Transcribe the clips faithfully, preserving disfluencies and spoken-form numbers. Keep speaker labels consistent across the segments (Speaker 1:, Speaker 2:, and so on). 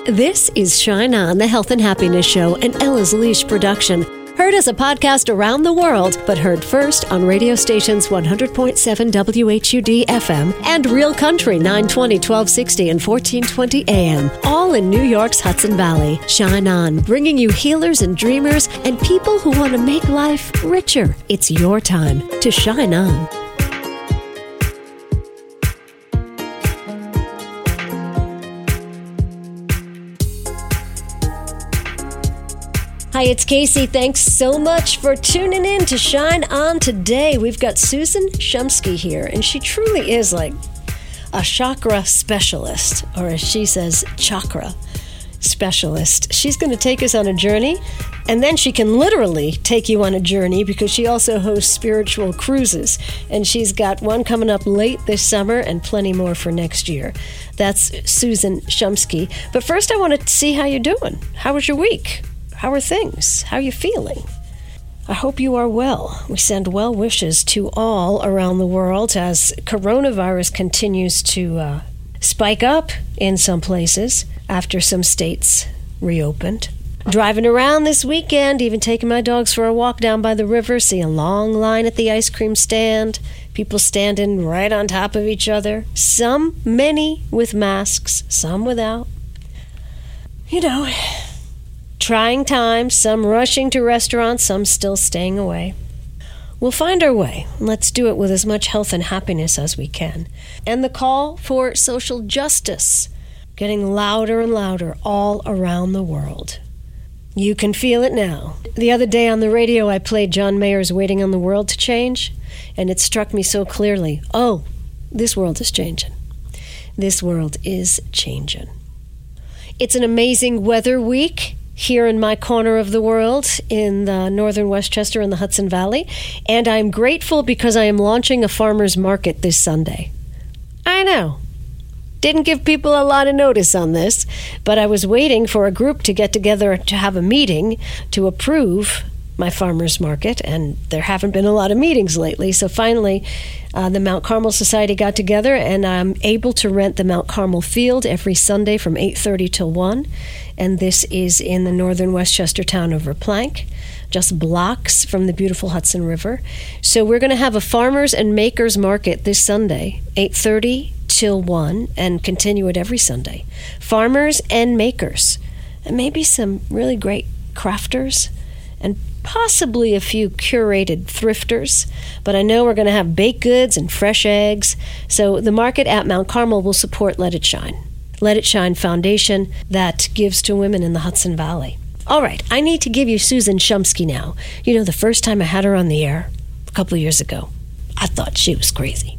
Speaker 1: This is Shine On, the Health and Happiness Show, an Ella's Leash production. Heard as a podcast around the world, but heard first on radio stations one hundred point seven W H U D F M and Real Country nine twenty, twelve sixty, and fourteen twenty A M, all in New York's Hudson Valley. Shine On, bringing you healers and dreamers and people who want to make life richer. It's your time to shine on. Hi, it's Casey. Thanks so much for tuning in to Shine On today. We've got Susan Shumsky here, and she truly is like a chakra specialist, or as she says, chakra specialist. She's going to take us on a journey, and then she can literally take you on a journey because she also hosts spiritual cruises, and she's got one coming up late this summer and plenty more for next year. That's Susan Shumsky. But first, I want to see how you're doing. How was your week? How are things? How are you feeling? I hope you are well. We send well wishes to all around the world as coronavirus continues to uh, spike up in some places after some states reopened. Driving around this weekend, even taking my dogs for a walk down by the river, see a long line at the ice cream stand, people standing right on top of each other, some, many with masks, some without. You know, trying times, some rushing to restaurants, some still staying away. We'll find our way. Let's do it with as much health and happiness as we can. And the call for social justice getting louder and louder all around the world. You can feel it now. The other day on the radio, I played John Mayer's Waiting on the World to Change, and it struck me so clearly. Oh, this world is changing. This world is changing. It's an amazing weather week here in my corner of the world in the northern Westchester in the Hudson Valley, and I'm grateful because I am launching a farmer's market this Sunday. I know. Didn't give people a lot of notice on this, but I was waiting for a group to get together to have a meeting to approve my farmer's market, and there haven't been a lot of meetings lately, so finally uh, the Mount Carmel Society got together, and I'm able to rent the Mount Carmel field every Sunday from eight thirty till one, and this is in the northern Westchester town of Verplanck, just blocks from the beautiful Hudson River. So we're going to have a farmers and makers market this Sunday, eight thirty till one, and continue it every Sunday. Farmers and makers, and maybe some really great crafters, and possibly a few curated thrifters, but I know we're going to have baked goods and fresh eggs. So the market at Mount Carmel will support Let It Shine. Let It Shine Foundation that gives to women in the Hudson Valley. All right, I need to give you Susan Shumsky now. You know, the first time I had her on the air a couple of years ago, I thought she was crazy.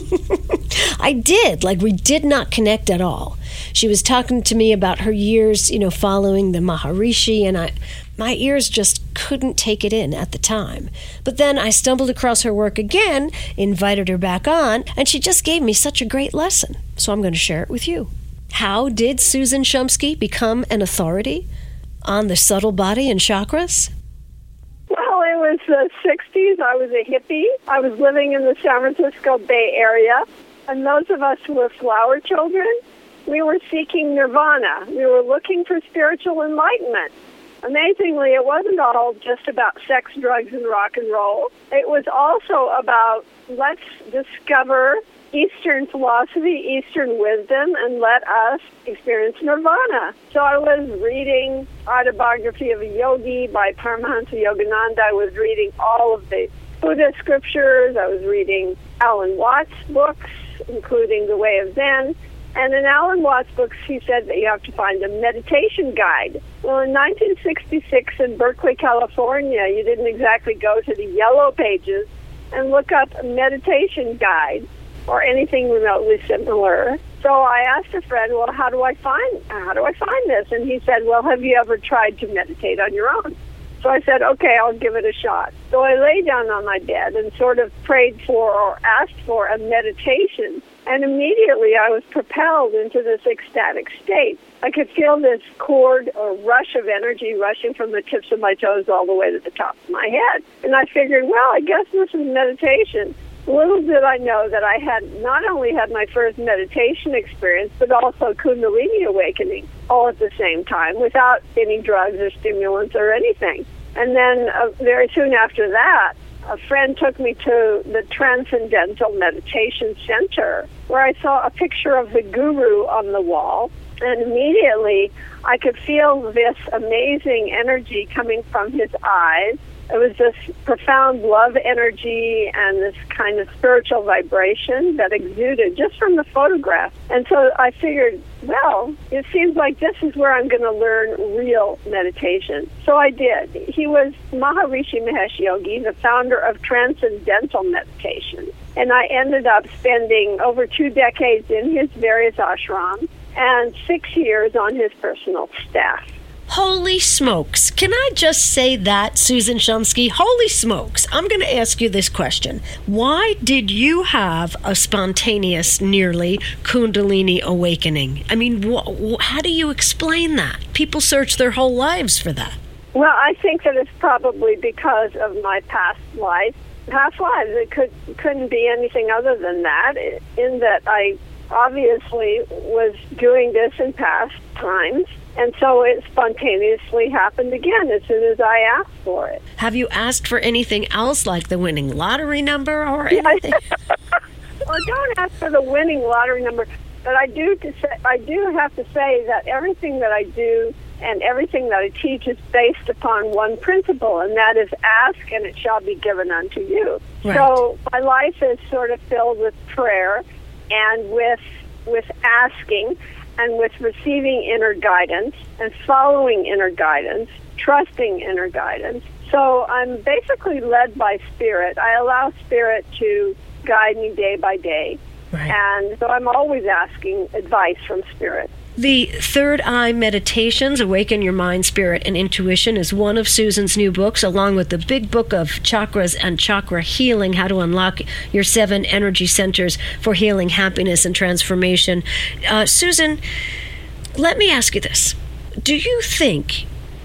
Speaker 1: I did. Like, we did not connect at all. She was talking to me about her years, you know, following the Maharishi, and I, my ears just couldn't take it in at the time. But then I stumbled across her work again, invited her back on, and she just gave me such a great lesson. So I'm going to share it with you. How did Susan Shumsky become an authority on the subtle body and chakras?
Speaker 2: Well, it was the sixties. I was a hippie. I was living in the San Francisco Bay Area. And those of us who were flower children, we were seeking nirvana. We were looking for spiritual enlightenment. Amazingly, it wasn't all just about sex, drugs, and rock and roll. It was also about let's discover Eastern philosophy, Eastern wisdom, and let us experience nirvana. So I was reading Autobiography of a Yogi by Paramahansa Yogananda. I was reading all of the Buddha scriptures. I was reading Alan Watts' books, including The Way of Zen. And in Alan Watts' books, he said that you have to find a meditation guide. Well, in nineteen sixty-six in Berkeley, California, you didn't exactly go to the yellow pages and look up a meditation guide or anything remotely similar. So I asked a friend, well, how do I find how do I find this? And he said, well, have you ever tried to meditate on your own? So I said, okay, I'll give it a shot. So I lay down on my bed and sort of prayed for or asked for a meditation. And immediately I was propelled into this ecstatic state. I could feel this cord or rush of energy rushing from the tips of my toes all the way to the top of my head. And I figured, well, I guess this is meditation. Little did I know that I had not only had my first meditation experience, but also Kundalini awakening all at the same time without any drugs or stimulants or anything. And then uh, very soon after that, a friend took me to the Transcendental Meditation Center, where I saw a picture of the guru on the wall. And immediately I could feel this amazing energy coming from his eyes. It was this profound love energy and this kind of spiritual vibration that exuded just from the photograph. And so I figured, well, it seems like this is where I'm going to learn real meditation. So I did. He was Maharishi Mahesh Yogi, the founder of Transcendental Meditation. And I ended up spending over two decades in his various ashrams and six years on his personal staff.
Speaker 1: Holy smokes. Can I just say that, Susan Shumsky? Holy smokes. I'm going to ask you this question. Why did you have a spontaneous, nearly Kundalini awakening? I mean, wh- wh- how do you explain that? People search their whole lives for that.
Speaker 2: Well, I think that it's probably because of my past life. Past lives, it could, couldn't be anything other than that, in that I obviously was doing this in past times. And so it spontaneously happened again as soon as I asked for it.
Speaker 1: Have you asked for anything else, like the winning lottery number or anything?
Speaker 2: Well, don't ask for the winning lottery number, but I do to say, I do have to say that everything that I do and everything that I teach is based upon one principle, and that is ask and it shall be given unto you.
Speaker 1: Right.
Speaker 2: So my life is sort of filled with prayer and with with asking, and with receiving inner guidance and following inner guidance, trusting inner guidance. So I'm basically led by Spirit. I allow Spirit to guide me day by day.
Speaker 1: Right.
Speaker 2: And so I'm always asking advice from Spirit.
Speaker 1: The Third Eye Meditations, Awaken Your Mind, Spirit, and Intuition is one of Susan's new books, along with the big book of Chakras and Chakra Healing, How to Unlock Your Seven Energy Centers for Healing, Happiness, and Transformation. Uh, Susan, let me ask you this. Do you think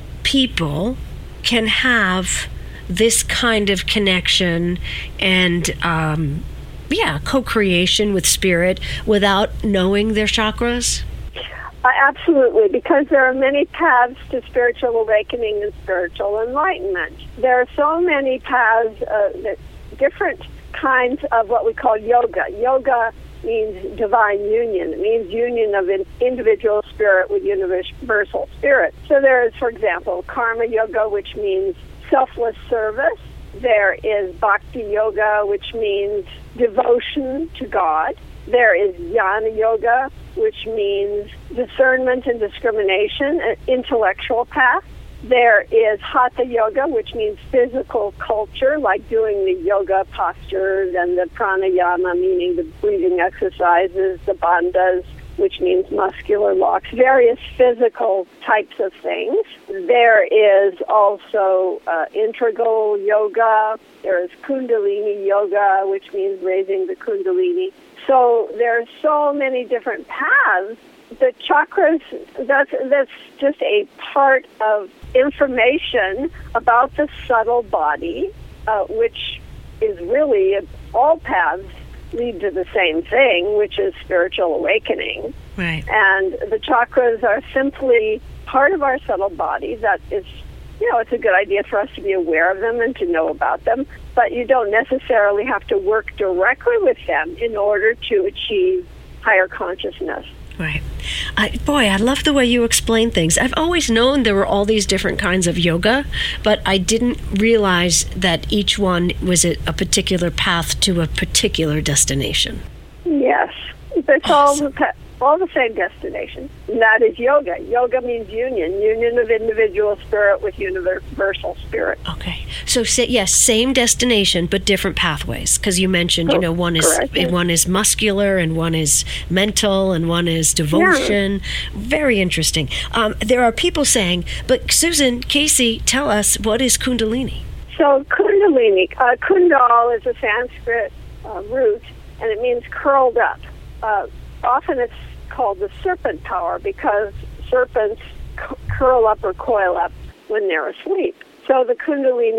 Speaker 1: people can have this kind of connection and, um, yeah, co-creation with Spirit without knowing their chakras?
Speaker 2: Uh, absolutely, because there are many paths to spiritual awakening and spiritual enlightenment. There are so many paths, uh, that different kinds of what we call yoga. Yoga means divine union. It means union of an individual spirit with universal spirit. So there is, for example, karma yoga, which means selfless service. There is bhakti yoga, which means devotion to God. There is jnana yoga, which means discernment and discrimination, an intellectual path. There is hatha yoga, which means physical culture, like doing the yoga postures, and the pranayama, meaning the breathing exercises, the bandhas, which means muscular locks, various physical types of things. There is also uh, integral yoga. There is kundalini yoga, which means raising the kundalini. So there are so many different paths. The chakras, that's, that's just a part of information about the subtle body, uh, which is really, all paths lead to the same thing, which is spiritual awakening.
Speaker 1: Right.
Speaker 2: And the chakras are simply part of our subtle body that is, you know, it's a good idea for us to be aware of them and to know about them, but you don't necessarily have to work directly with them in order to achieve higher consciousness.
Speaker 1: Right. I, boy, I love the way you explain things. I've always known there were all these different kinds of yoga, but I didn't realize that each one was a, a particular path to a particular destination.
Speaker 2: Yes. It's all the, pa- all the same destination. And that is yoga. Yoga means union, union of individual spirit with universal spirit.
Speaker 1: Okay. So, say, yes, same destination, but different pathways. Because you mentioned, you know, one is
Speaker 2: Correct.
Speaker 1: one is muscular, and one is mental, and one is devotion. Yeah. Very interesting. Um, there are people saying, but Susan, Casey, tell us, what is Kundalini?
Speaker 2: So Kundalini, uh, Kundal is a Sanskrit uh, root, and it means curled up. Uh, often it's called the serpent power because serpents c- curl up or coil up when they're asleep. So the Kundalini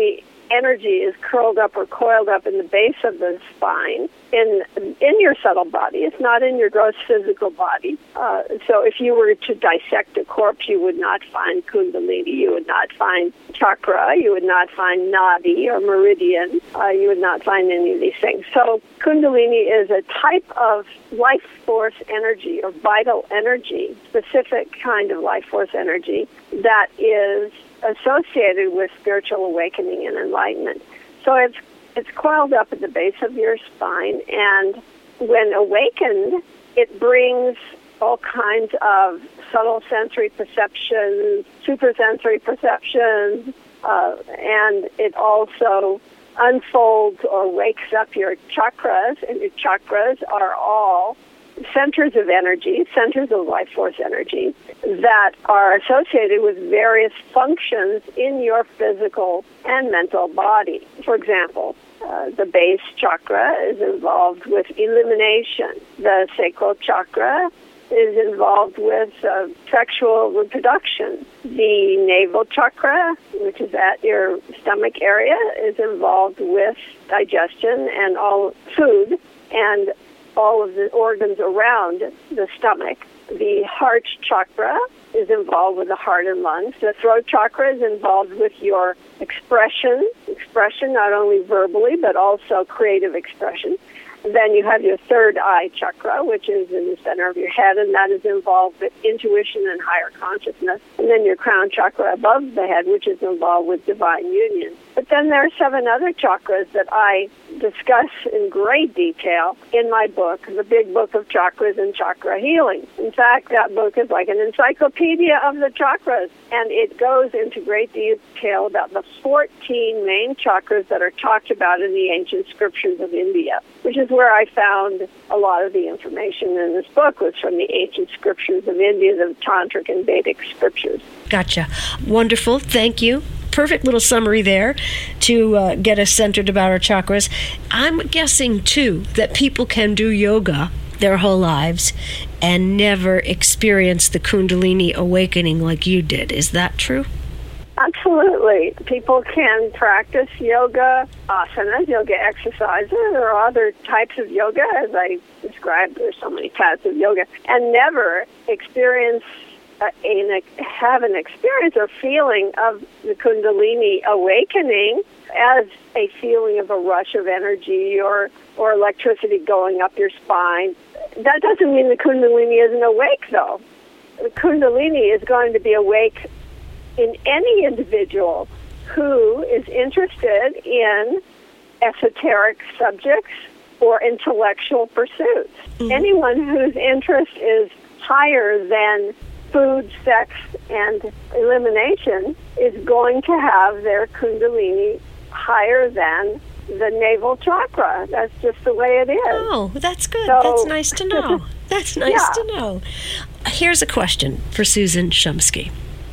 Speaker 2: energy is curled up or coiled up in the base of the spine in in your subtle body. It's not in your gross physical body. Uh, so if you were to dissect a corpse, you would not find kundalini, you would not find chakra, you would not find nadi or meridian, uh, you would not find any of these things. So kundalini is a type of life force energy or vital energy, specific kind of life force energy that is associated with spiritual awakening and enlightenment. So it's it's coiled up at the base of your spine, and when awakened, it brings all kinds of subtle sensory perceptions, supersensory perceptions, uh, and it also unfolds or wakes up your chakras, and your chakras are all centers of energy, centers of life force energy that are associated with various functions in your physical and mental body. For example, uh, the base chakra is involved with elimination. The sacral chakra is involved with uh, sexual reproduction. The navel chakra, which is at your stomach area, is involved with digestion and all food and all of the organs around the stomach. The heart chakra is involved with the heart and lungs. The throat chakra is involved with your expression, expression not only verbally, but also creative expression. Then you have your third eye chakra, which is in the center of your head, and that is involved with intuition and higher consciousness. And then your crown chakra above the head, which is involved with divine union. But then there are seven other chakras that I discuss in great detail in my book, The Big Book of Chakras and Chakra Healing. In fact, that book is like an encyclopedia of the chakras, and it goes into great detail about the fourteen main chakras that are talked about in the ancient scriptures of India, which is where I found a lot of the information in this book was from the ancient scriptures of India, the Tantric and Vedic scriptures.
Speaker 1: Gotcha. Wonderful. Thank you. Perfect little summary there to uh, get us centered about our chakras. I'm guessing, too, that people can do yoga their whole lives and never experience the Kundalini awakening like you did. Is that true?
Speaker 2: Absolutely. People can practice yoga asanas, yoga exercises, or other types of yoga, as I described. There's so many types of yoga, and never experience uh, a, have an experience or feeling of the Kundalini awakening as a feeling of a rush of energy or, or electricity going up your spine. That doesn't mean the Kundalini isn't awake, though. The Kundalini is going to be awake in any individual who is interested in esoteric subjects or intellectual pursuits. Mm-hmm. Anyone whose interest is higher than food, sex, and elimination is going to have their Kundalini higher than the navel chakra. That's just the way it is.
Speaker 1: Oh, that's good.
Speaker 2: So,
Speaker 1: that's nice to know. That's nice
Speaker 2: yeah.
Speaker 1: to know. Here's a question for Susan Shumsky.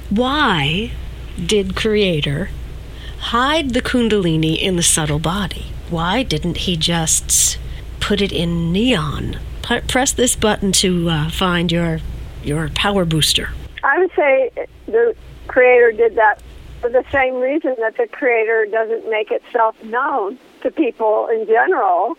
Speaker 1: Why did Creator hide the Kundalini in the subtle body? Why didn't he just put it in neon? P- press this button to uh, find your your power booster.
Speaker 2: I would say the Creator did that for the same reason that the Creator doesn't make itself known to people in general.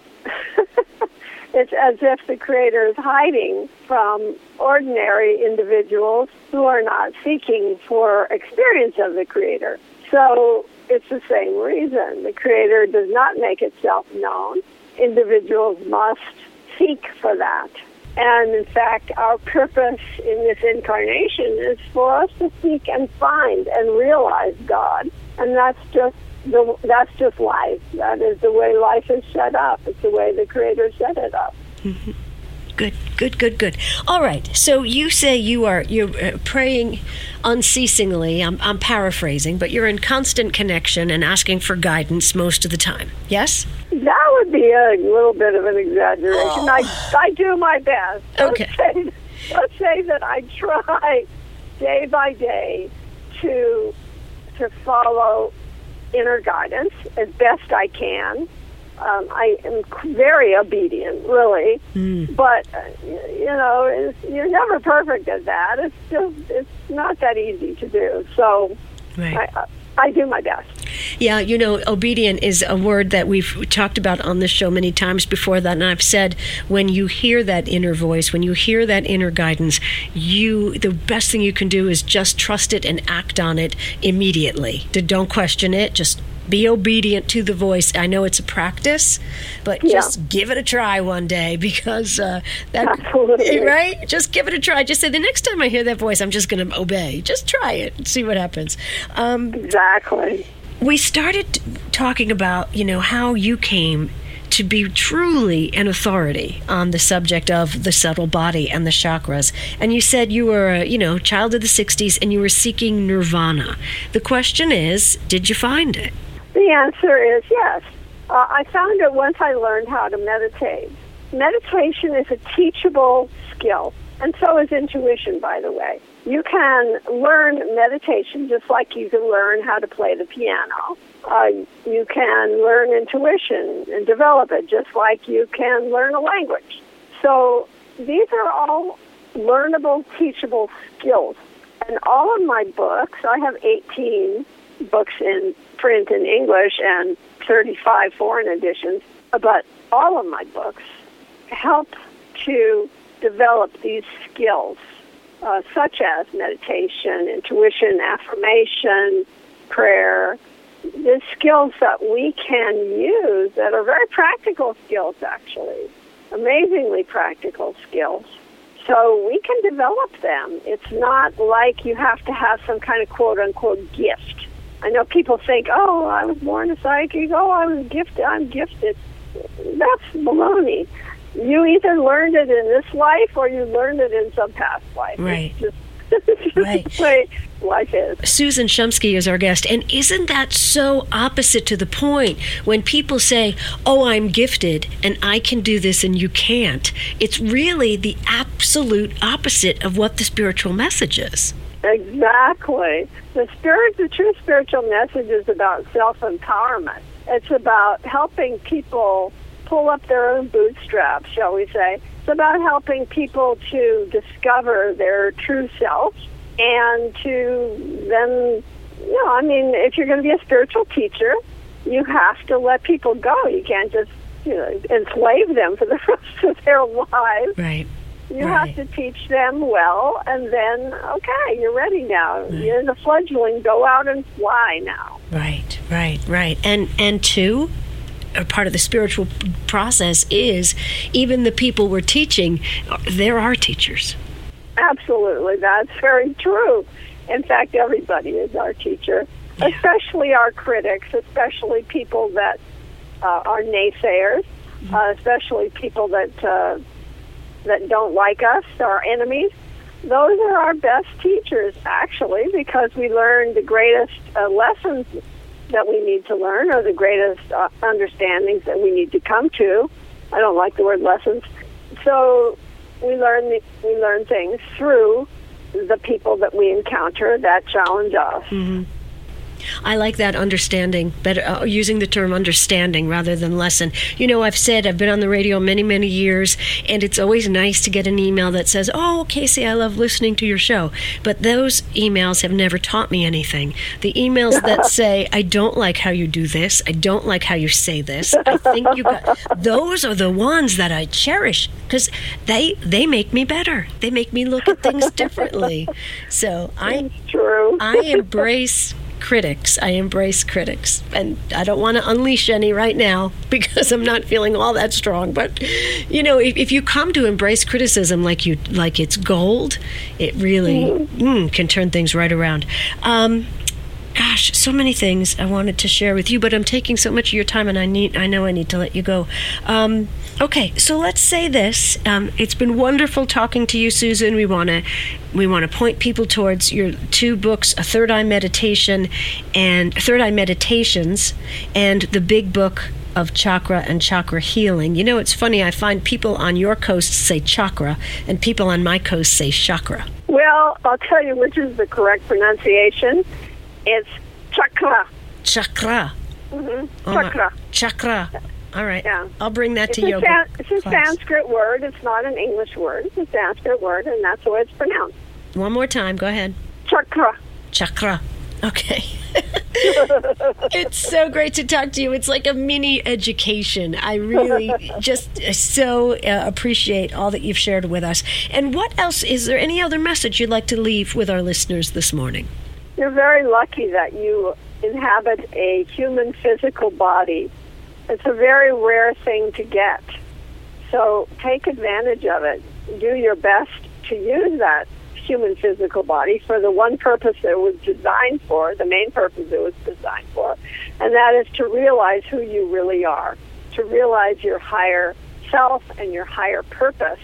Speaker 2: It's as if the Creator is hiding from ordinary individuals who are not seeking for experience of the Creator. So it's the same reason. The Creator does not make itself known. Individuals must seek for that. And in fact, our purpose in this incarnation is for us to seek and find and realize God. And that's just The, that's just life. That is the way life is set up. It's the way the Creator set it up.
Speaker 1: Mm-hmm. Good, good, good, good. All right. So you say you are you're uh, praying unceasingly. I'm, I'm paraphrasing, but you're in constant connection and asking for guidance most of the time. Yes?
Speaker 2: That would be a little bit of an exaggeration. Oh. I I do my best.
Speaker 1: Okay.
Speaker 2: Let's say, let's say that I try day by day to to follow inner guidance as best I can. Um, I am very obedient, really, mm. but uh, you know, it's, you're never perfect at that. It's just it's not that easy to do. So
Speaker 1: right.
Speaker 2: I, I do my best.
Speaker 1: Yeah, you know, obedient is a word that we've talked about on this show many times before that, and I've said when you hear that inner voice, when you hear that inner guidance, you the best thing you can do is just trust it and act on it immediately. Don't question it, just be obedient to the voice. I know it's a practice, but
Speaker 2: yeah.
Speaker 1: just give it a try one day, because uh, that
Speaker 2: Absolutely.
Speaker 1: right? Just give it a try. Just say, the next time I hear that voice, I'm just going to obey. Just try it and see what happens. Um,
Speaker 2: exactly.
Speaker 1: We started talking about, you know, how you came to be truly an authority on the subject of the subtle body and the chakras. And you said you were a, you know, child of the sixties and you were seeking nirvana. The question is, did you find it?
Speaker 2: The answer is yes. Uh, I found it once I learned how to meditate. Meditation is a teachable skill, and so is intuition, by the way. You can learn meditation just like you can learn how to play the piano. Uh, you can learn intuition and develop it just like you can learn a language. So these are all learnable, teachable skills. And all of my books, I have eighteen books in print in English and thirty-five foreign editions, but all of my books help to develop these skills, uh, such as meditation, intuition, affirmation, prayer, the skills that we can use that are very practical skills, actually, amazingly practical skills. So we can develop them. It's not like you have to have some kind of quote-unquote gift. I know people think, oh, I was born a psychic, oh, I was gifted, I'm gifted. That's baloney. You either learned it in this life or you learned it in some past life.
Speaker 1: Right.
Speaker 2: It's just, it's just
Speaker 1: right.
Speaker 2: the way life is.
Speaker 1: Susan Shumsky is our guest, and isn't that so opposite to the point when people say, oh, I'm gifted and I can do this and you can't? It's really the absolute opposite of what the spiritual message is.
Speaker 2: Exactly. The spirit, the true spiritual message is about self-empowerment. It's about helping people pull up their own bootstraps, shall we say. It's about helping people to discover their true self and to then, you know, I mean, if you're going to be a spiritual teacher, you have to let people go. You can't just, you know, enslave them for the rest of their lives.
Speaker 1: Right.
Speaker 2: You
Speaker 1: right.
Speaker 2: have to teach them well, and then, okay, you're ready now. Right. You're the fledgling. Go out and fly now.
Speaker 1: Right, right, right. And, and two, a part of the spiritual process is even the people we're teaching, they're our teachers.
Speaker 2: Absolutely. That's very true. In fact, everybody is our teacher, yeah. especially our critics, especially people that uh, are naysayers, mm-hmm. uh, especially people that uh, that don't like us, our enemies. Those are our best teachers, actually, because we learn the greatest uh, lessons that we need to learn, or the greatest uh, understandings that we need to come to. I don't like the word lessons. So we learn the, we learn things through the people that we encounter that challenge us.
Speaker 1: Mm-hmm. I like that understanding, better uh, using the term understanding rather than lesson. You know, I've said I've been on the radio many, many years, and it's always nice to get an email that says, oh, Casey, I love listening to your show. But those emails have never taught me anything. The emails that say, I don't like how you do this, I don't like how you say this, I think you got... Those are the ones that I cherish, because they, they make me better. They make me look at things differently. So I,
Speaker 2: true.
Speaker 1: I embrace... critics. I embrace critics, and I don't want to unleash any right now because I'm not feeling all that strong. But you know, if, if you come to embrace criticism like you like it's gold, it really mm-hmm. mm, can turn things right around. Um, gosh, so many things I wanted to share with you, but I'm taking so much of your time, and I need I know I need to let you go. Um, okay, so let's say this. Um, it's been wonderful talking to you, Susan. We want to we want to point people towards your two books, A Third Eye Meditation and Third Eye Meditations, and the big book of chakra and chakra healing. You know, it's funny, I find people on your coast say chakra, and people on my coast say chakra.
Speaker 2: Well, I'll tell you which is the correct pronunciation. It's chakra.
Speaker 1: Chakra.
Speaker 2: Mm-hmm.
Speaker 1: Oh
Speaker 2: chakra.
Speaker 1: My, chakra. All right.
Speaker 2: Yeah.
Speaker 1: I'll bring that
Speaker 2: it's
Speaker 1: to yoga.
Speaker 2: San- it's a
Speaker 1: class.
Speaker 2: Sanskrit word. It's not an English word. It's a Sanskrit word, and that's the way it's pronounced.
Speaker 1: One more time. Go ahead.
Speaker 2: Chakra.
Speaker 1: Chakra. Okay. It's so great to talk to you. It's like a mini education. I really just so uh, appreciate all that you've shared with us. And what else? Is there any other message you'd like to leave with our listeners this morning?
Speaker 2: You're very lucky that you inhabit a human physical body. It's a very rare thing to get. So take advantage of it. Do your best to use that human physical body for the one purpose that it was designed for, the main purpose it was designed for, and that is to realize who you really are, to realize your higher self and your higher purpose.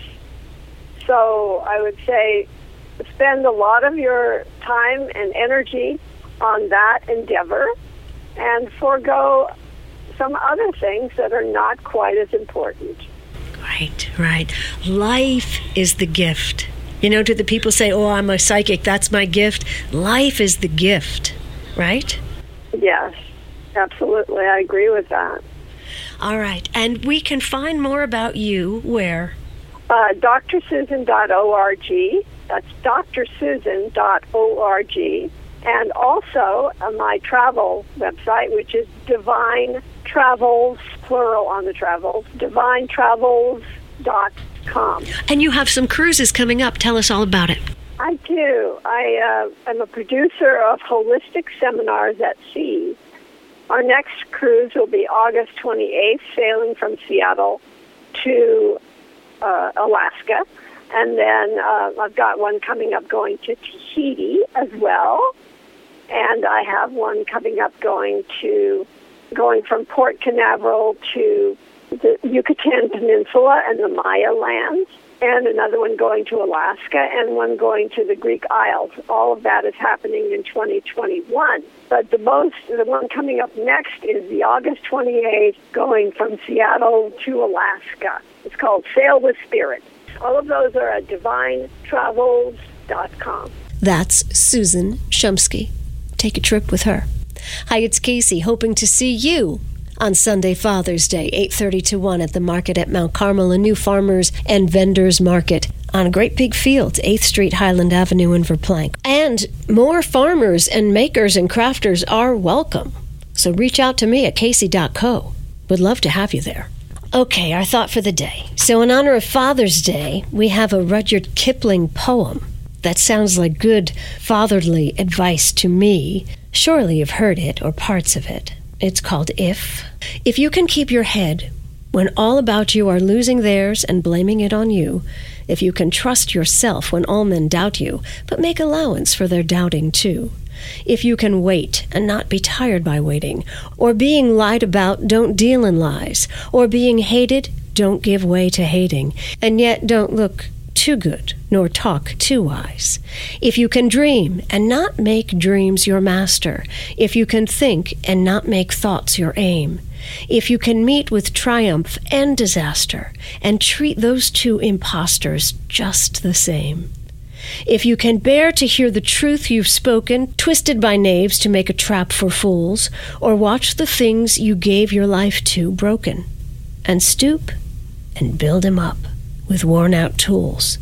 Speaker 2: So I would say spend a lot of your time and energy on that endeavor and forego some other things that are not quite as important.
Speaker 1: Right, right. Life is the gift. You know, do the people say, oh, I'm a psychic, that's my gift? Life is the gift, right?
Speaker 2: Yes, absolutely. I agree with that.
Speaker 1: All right. And we can find more about you where?
Speaker 2: Uh, D R Susan dot org. That's D R Susan dot org. And also uh, my travel website, which is Divine Travels, plural on the travels, divine travels dot com.
Speaker 1: And you have some cruises coming up. Tell us all about it.
Speaker 2: I do. I uh, am a producer of Holistic Seminars at Sea. Our next cruise will be August twenty-eighth, sailing from Seattle to uh, Alaska. And then uh, I've got one coming up going to Tahiti as well. And I have one coming up going to going from Port Canaveral to the Yucatan Peninsula and the Maya lands, and another one going to Alaska, and one going to the Greek Isles. All of that is happening in twenty twenty-one. But the most, the one coming up next is the August twenty-eighth, going from Seattle to Alaska. It's called Sail with Spirit. All of those are at divine travels dot com.
Speaker 1: That's Susan Shumsky. Take a trip with her. Hi, it's Casey, hoping to see you on Sunday, Father's Day, eight thirty to one at the market at Mount Carmel, a new farmers and vendors market on Great Big Fields, eighth Street, Highland Avenue in Verplanck. And more farmers and makers and crafters are welcome. So reach out to me at casey dot co. Would love to have you there. Okay, our thought for the day. So in honor of Father's Day, we have a Rudyard Kipling poem that sounds like good fatherly advice to me. Surely you've heard it or parts of it. It's called If. If you can keep your head when all about you are losing theirs and blaming it on you, if you can trust yourself when all men doubt you, but make allowance for their doubting too, if you can wait and not be tired by waiting, or being lied about, don't deal in lies, or being hated, don't give way to hating, and yet don't look too good, nor talk too wise. If you can dream and not make dreams your master, if you can think and not make thoughts your aim, if you can meet with triumph and disaster, and treat those two impostors just the same, if you can bear to hear the truth you've spoken, twisted by knaves to make a trap for fools, or watch the things you gave your life to broken, and stoop and build 'em up with worn-out tools.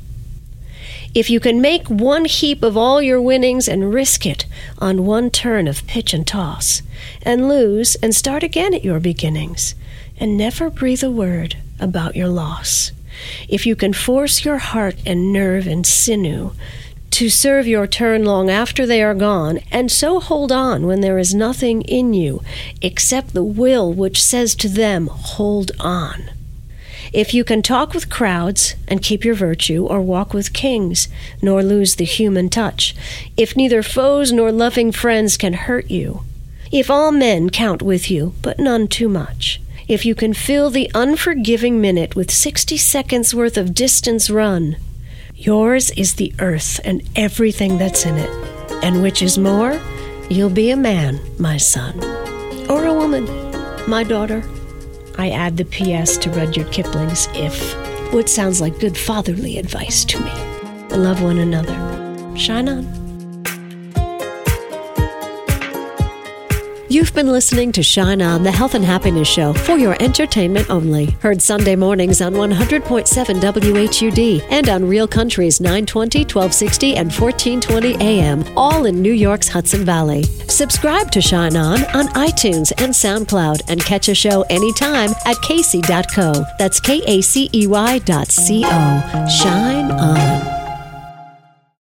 Speaker 1: If you can make one heap of all your winnings and risk it on one turn of pitch and toss, and lose and start again at your beginnings, and never breathe a word about your loss. If you can force your heart and nerve and sinew to serve your turn long after they are gone, and so hold on when there is nothing in you except the will which says to them, hold on. If you can talk with crowds and keep your virtue, or walk with kings, nor lose the human touch, if neither foes nor loving friends can hurt you, if all men count with you, but none too much, if you can fill the unforgiving minute with sixty seconds worth of distance run, yours is the earth and everything that's in it, and which is more, you'll be a man, my son, or a woman, my daughter. I add the P S to Rudyard Kipling's If, which sounds like good fatherly advice to me. Love one another. Shine on. You've been listening to Shine On, the Health and Happiness Show, for your entertainment only. Heard Sunday mornings on one hundred point seven W H U D and on Real Country's nine twenty, twelve sixty, and fourteen twenty A M, all in New York's Hudson Valley. Subscribe to Shine On on iTunes and SoundCloud and catch a show anytime at Casey dot co. That's K A C E Y dot C O. Shine On.